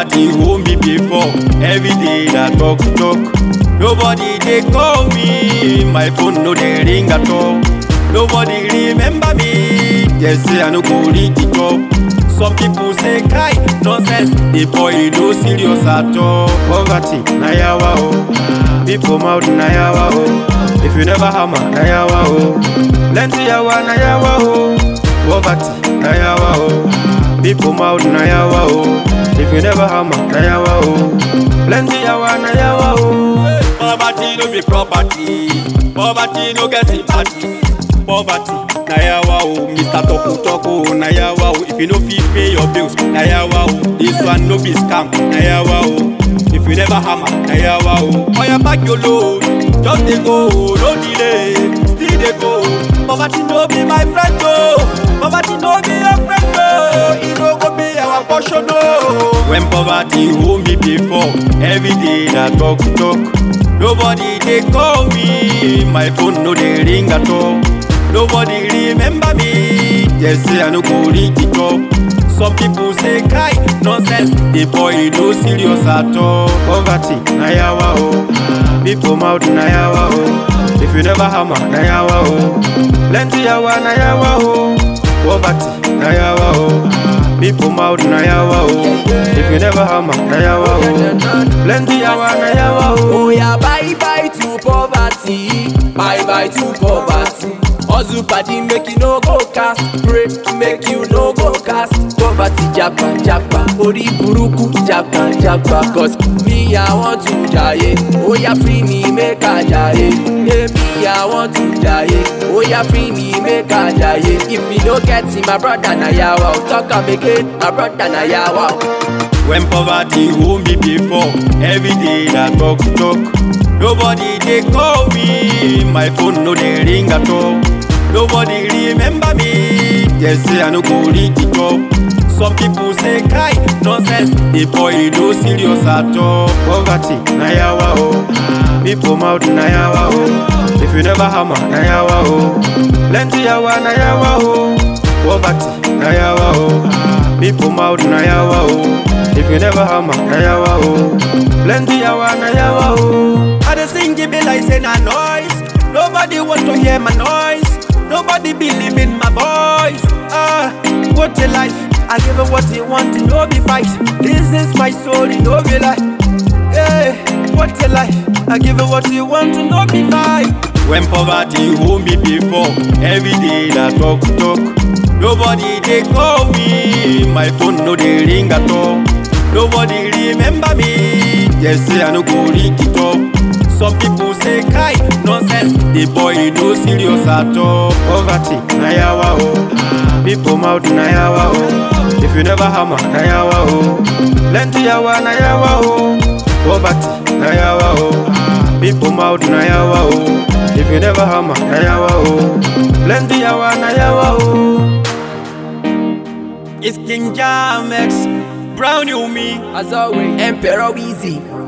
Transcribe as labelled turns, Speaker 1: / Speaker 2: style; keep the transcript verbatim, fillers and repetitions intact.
Speaker 1: poverty hold me before. Every day I talk talk. Nobody they call me. My phone no they ring at all. Nobody remember me. They say I no go reach the top. Some people say kai nonsense. The boy no serious at all. Poverty na yawa oh. People mouth na yawa oh. If you never hammer na yawa oh. Plenty yawa na yawa oh. Poverty na yawa oh. People mouth na yawa oh. If you never hammer na yawa oh. Plenty yawa na yawa oh. Poverty no be property. Poverty no get sympathy. Poverty na yawa oh. Mister Toku Toku na yawa oh. If you no fit pay your bills na yawa oh. This one no be scam na yawa oh. If you never hammer na yawa oh. Oh yeah, back your load. Just dey go, no delay. Still dey go. Poverty no be my friend oh. Poverty no be your friend oh. It no go be our portion oh. When poverty hold me before, every day I talk talk. Nobody they call me. My phone no they ring at all. Nobody remember me. They say I no go reach the top. Some people say kai nonsense. The boy no serious at all. Poverty na yawa oh. People mouth na yawa oh. If you never hammer na yawa oh. Plenty yawa na yawa oh. Poverty na yawa oh. People mouth na yawa oh. If you never hammer na yawa oh. Plenty yawa na yawa oh.
Speaker 2: Oh yeah, bye bye to poverty. Bye bye to poverty. Hustle party make you no go cast. Pray make you no go cast. Poverty japa japa. Ori buruku japa japa. Cause me I want to jaye. Oh yeah, free me make a jaye. Yeah, me I want to jaye. Oh yeah, free me make a jaye. If you don't get it, my brother na yawa. Talk am again, my brother na yawa.
Speaker 1: When poverty hold me before, every day I talk talk. Nobody they call me. My phone no they ring at all. Nobody remember me. They say I no go reach the top. Some people say kai nonsense. The boy no serious at all. Poverty na yawa oh. People mouth na yawa oh. If you never hammer na yawa oh. Plenty yawa na yawa oh. Poverty na yawa oh. People mouth na yawa oh. If you never hammer na yawa oh. Plenty yawa na yawa oh. I dey sing it be like say na noise. Nobody want to hear my noise. Nobody believe in my voice. Ah, what a life. I give her what you want to no be fight. This is my story, no be lie. Yeah, what a life. I give her what you want to no be fight. When poverty hold me before, every day I talk talk. Nobody they call me. My phone no they ring at all. Nobody remember me. They say I no go reach the top. Some people say kai nonsense. The boy no serious at all. Poverty na yawa oh. People mouth na yawa oh. If you never hammer na yawa oh. Plenty yawa na yawa oh. Poverty na yawa oh. People mouth na yawa oh. If you never hammer na yawa oh. Plenty yawa na yawa oh. It's King Jamex, Brown you me.
Speaker 2: As always, Emperor Weezy.